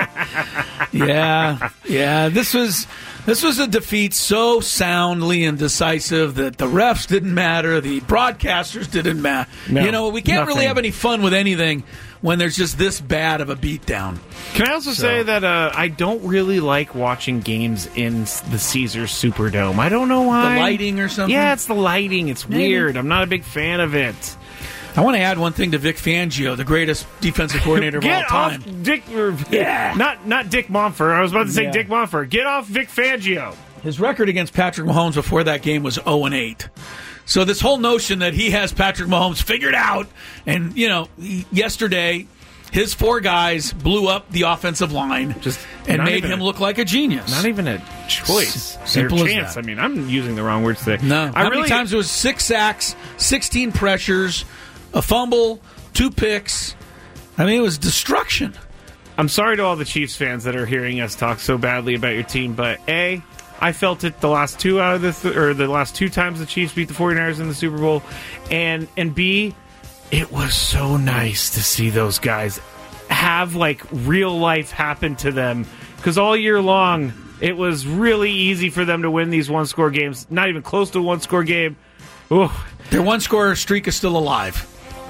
E: Yeah, yeah. This was this was a defeat so soundly and decisive that the refs didn't matter, the broadcasters didn't matter.
F: No,
E: you know, we can't really
F: nothing.
E: have any fun with anything when there's just this bad of a beatdown.
F: Can I also
E: So-
F: say that uh, I don't really like watching games in s- the Caesars Superdome? I don't know why.
E: The lighting or something?
F: Yeah, it's the lighting. It's
E: Maybe.
F: weird. I'm not a big fan of it.
E: I want to add one thing to Vic Fangio, the greatest defensive coordinator of all
F: Get
E: time.
F: off Dick. or-
E: Yeah.
F: Not not Dick Monfort. I was about to say
E: Yeah.
F: Dick Monfort. Get off Vic Fangio.
E: His record against Patrick Mahomes before that game was oh and eight. So this whole notion that he has Patrick Mahomes figured out, and, you know, he- yesterday his four guys blew up the offensive line
F: Just
E: and
F: not
E: made
F: even
E: him
F: a-
E: look like a genius.
F: Not even a choice.
E: S- simple
F: or
E: as
F: chance.
E: that.
F: I mean, I'm using the wrong words today.
E: No.
F: I
E: How
F: really,
E: many times it was six sacks, sixteen pressures, a fumble, two picks? I mean, it was destruction.
F: I'm sorry to all the Chiefs fans that are hearing us talk so badly about your team, but A, I felt it the last two out of the th- or the last two times the Chiefs beat the 49ers in the Super Bowl, and and B, it was so nice to see those guys have like real life happen to them, because all year long it was really easy for them to win these one score games. Not even close to a one score game. Ooh.
E: Their one score streak is still alive.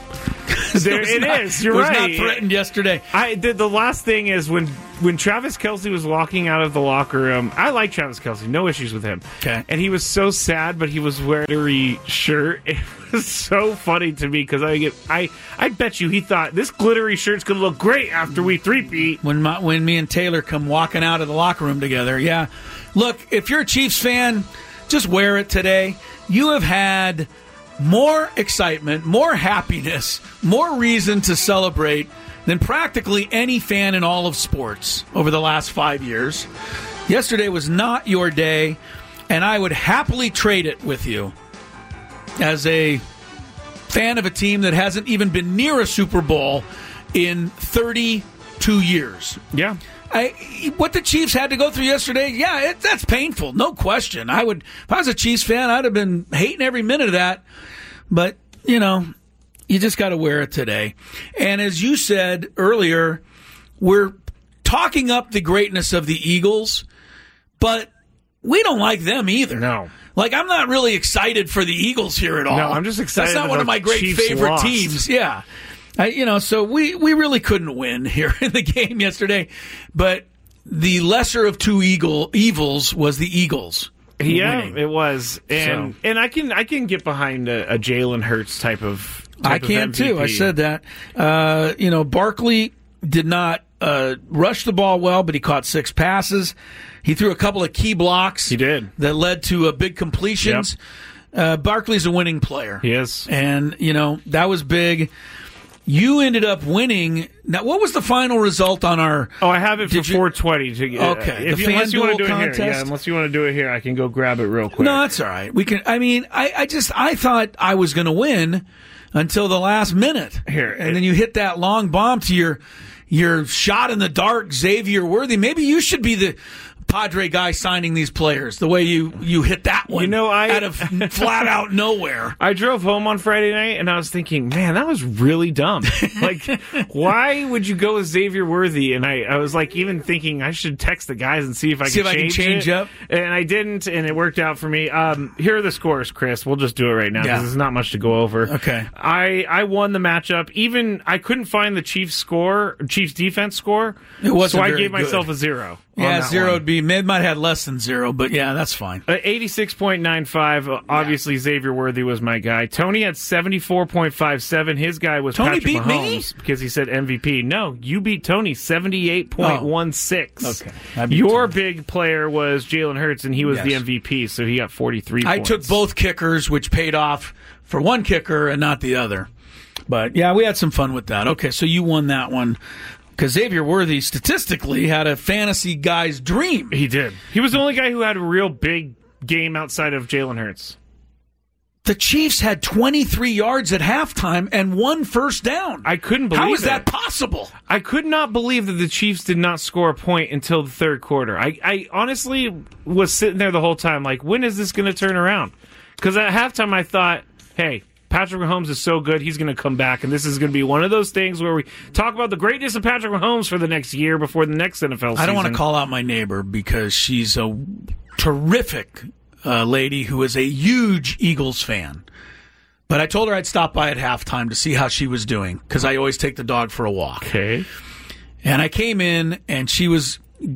F: There,
E: was
F: it
E: not-
F: is. You're
E: it was
F: right.
E: not threatened yesterday.
F: I the, the last thing is when when Travis Kelce was walking out of the locker room. I like Travis Kelce, no issues with him.
E: Okay,
F: and he was so sad, but he was wearing a glittery shirt. It was so funny to me because I get I I bet you he thought this glittery shirt's gonna look great after we three-peat.
E: When my, when me and Taylor come walking out of the locker room together, yeah. Look, if you're a Chiefs fan, just wear it today. You have had more excitement, more happiness, more reason to celebrate than practically any fan in all of sports over the last five years. Yesterday was not your day, and I would happily trade it with you as a fan of a team that hasn't even been near a Super Bowl in thirty-two years.
F: Yeah.
E: I, what the Chiefs had to go through yesterday, yeah, it, that's painful, no question. I would, if I was a Chiefs fan, I'd have been hating every minute of that. But, you know, you just got to wear it today. And as you said earlier, we're talking up the greatness of the Eagles, but we don't like them either.
F: No.
E: Like, I'm not really excited for the Eagles here at all.
F: No, I'm just excited
E: That's not
F: that
E: one of
F: the
E: my great
F: Chiefs
E: favorite
F: lost.
E: teams. Yeah. I, you know, so we, we really couldn't win here in the game yesterday. But the lesser of two eagle evils was the Eagles.
F: Yeah,
E: winning.
F: it was, and
E: So-
F: and I can I can get behind a, a Jalen Hurts type of. Type
E: I
F: of
E: can
F: M V P.
E: too. I said that. Uh, you know, Barkley did not uh, rush the ball well, but he caught six passes. He threw a couple of key blocks.
F: He did.
E: That led to uh, big completions. Uh, Barkley's a winning player.
F: He is,
E: and you know that was big. You ended up winning. Now, what was the final result on our?
F: Oh, I have it for
E: Did you-
F: four twenty. To get,
E: Okay,
F: if
E: the
F: you, unless you want
E: FanDuel
F: to do it here,
E: contest?
F: yeah. Unless you want to do it here, I can go grab it real quick.
E: No, that's all right. We can. I mean, I, I just I thought I was going to win until the last minute.
F: Here,
E: and then you hit that long bomb to your your shot in the dark, Xavier Worthy. Maybe you should be the Padre guy signing these players. The way you you hit that one,
F: You know, I-
E: out of flat out nowhere.
F: I drove home on Friday night and I was thinking, man, that was really dumb. Like, why would you go with Xavier Worthy? And I, I was like, even thinking I should text the guys and see if I
E: See
F: can
E: if I can
F: change
E: change
F: it.
E: up.
F: And I didn't, and it worked out for me. Um, here are the scores, Chris. We'll just do it right now because
E: Yeah.
F: there's not much to go over.
E: Okay.
F: I, I won the matchup. Even I couldn't find the Chiefs score, Chiefs defense score.
E: It wasn't
F: so I
E: very
F: gave myself
E: good.
F: a zero.
E: Yeah, zero would be, it might have had less than zero, but yeah, that's fine.
F: Uh, eighty-six point nine five, uh, obviously yeah. Xavier Worthy was my guy. Tony had seventy-four point five seven. His guy was
E: Tony
F: Patrick
E: beat
F: Mahomes
E: me?
F: because he said M V P. No, you beat Tony, seventy-eight point one six.
E: Oh, okay.
F: Your Tony. Big player was Jalen Hurts, and he was
E: yes.
F: the M V P, so he got forty-three
E: I
F: points.
E: took both kickers, which paid off for one kicker and not the other. But yeah, we had some fun with that. Okay, so you won that one. Because Xavier Worthy statistically had a fantasy guy's dream.
F: He did. He was the only guy who had a real big game outside of Jalen Hurts.
E: The Chiefs had twenty-three yards at halftime and one first down.
F: I couldn't believe it.
E: How is that possible?
F: I could not believe that the Chiefs did not score a point until the third quarter. I, I honestly was sitting there the whole time like, when is this going to turn around? Because at halftime I thought, hey, Patrick Mahomes is so good, he's going to come back, and this is going to be one of those things where we talk about the greatness of Patrick Mahomes for the next year before the next N F L season.
E: I don't want to call out my neighbor because she's a terrific uh, lady who is a huge Eagles fan. But I told her I'd stop by at halftime to see how she was doing because I always take the dog for a walk.
F: Okay.
E: And I came in, and she was,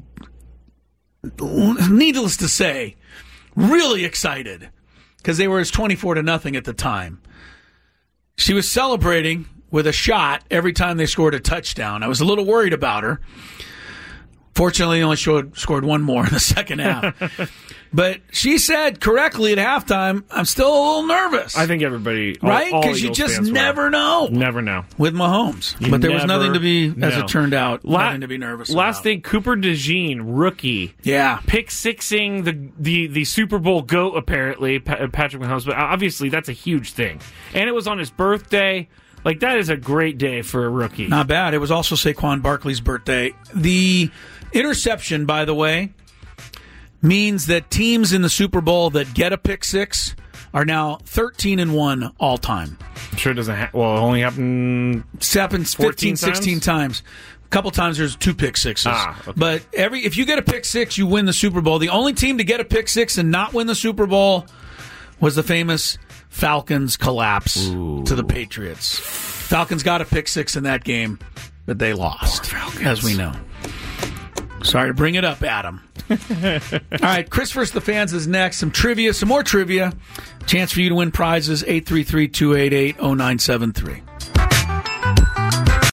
E: needless to say, really excited because they were as twenty-four to nothing at the time. She was celebrating with a shot every time they scored a touchdown. I was a little worried about her. Fortunately, they only showed, scored one more in the second half. But she said correctly at halftime, I'm still a little nervous.
F: I think everybody, all,
E: right? Because you just never know.
F: Never know.
E: With Mahomes.
F: You
E: but there was nothing to be,
F: know.
E: as it turned out,
F: La-
E: nothing to be nervous
F: Last
E: about.
F: thing, Cooper DeJean, rookie.
E: Yeah.
F: Pick sixing the, the, the Super Bowl GOAT, apparently, pa- Patrick Mahomes. But obviously, that's a huge thing. And it was on his birthday. Like, that is a great day for a rookie.
E: Not bad. It was also Saquon Barkley's birthday. The interception, by the way, means that teams in the Super Bowl that get a pick six are now thirteen and one all time.
F: I'm sure it doesn't ha- well, it only happened
E: It happens fifteen, sixteen times. A couple times there's two pick sixes.
F: Ah, okay.
E: But every if you get a pick six, you win the Super Bowl. The only team to get a pick six and not win the Super Bowl was the famous Falcons collapse
F: Ooh.
E: to the Patriots. Falcons got a pick six in that game, but they lost, as we know. Sorry to bring it up, Adam. All right, Chris versus the Fans is next. Some trivia, some more trivia. Chance for you to win prizes, eight three three, two eight eight, oh nine seven three.